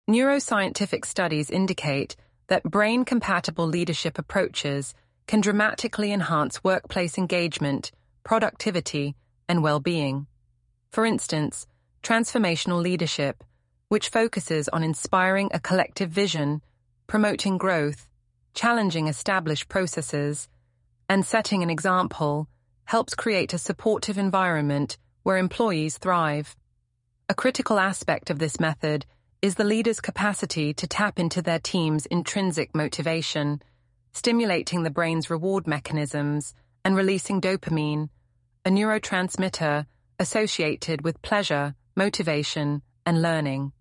Neuroscientific studies indicate that brain-compatible leadership approaches can dramatically enhance workplace engagement, productivity, and well-being. For instance, transformational leadership, which focuses on inspiring a collective vision, promoting growth, challenging established processes, and setting an example, helps create a supportive environment where employees thrive. A critical aspect of this method is the leader's capacity to tap into their team's intrinsic motivation, stimulating the brain's reward mechanisms and releasing dopamine, a neurotransmitter associated with pleasure, motivation, and learning.